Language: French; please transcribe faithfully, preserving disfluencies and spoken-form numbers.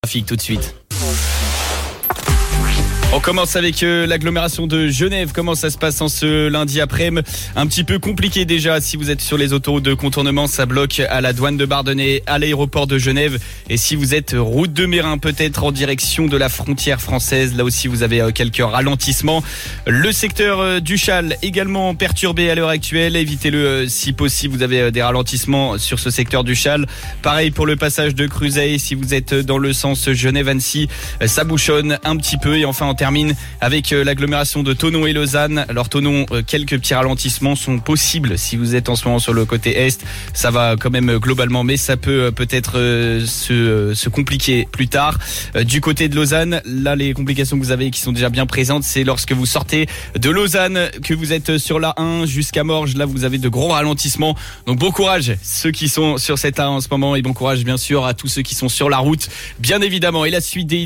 Trafic tout de suite. On commence avec euh, l'agglomération de Genève. Comment ça se passe en ce lundi après-midi? Un petit peu compliqué déjà si vous êtes sur les autoroutes de contournement. Ça bloque à la douane de Bardonnay, à l'aéroport de Genève. Et si vous êtes route de Meyrin, peut-être en direction de la frontière française, là aussi vous avez euh, quelques ralentissements. Le secteur euh, du Châle également perturbé à l'heure actuelle. Évitez-le euh, si possible. Vous avez euh, des ralentissements sur ce secteur du Châle. Pareil pour le passage de Cruzeil. Si vous êtes dans le sens Genève-Annecy, euh, ça bouchonne un petit peu. Et enfin, on termine avec l'agglomération de Thonon et Lausanne. Alors Thonon, quelques petits ralentissements sont possibles si vous êtes en ce moment sur le côté est. Ça va quand même globalement, mais ça peut peut-être se, se compliquer plus tard. Du côté de Lausanne, là les complications que vous avez qui sont déjà bien présentes, c'est lorsque vous sortez de Lausanne, que vous êtes sur l'A un jusqu'à Morges. Là vous avez de gros ralentissements. Donc bon courage ceux qui sont sur cette A un en ce moment et bon courage bien sûr à tous ceux qui sont sur la route, bien évidemment. Et la suite des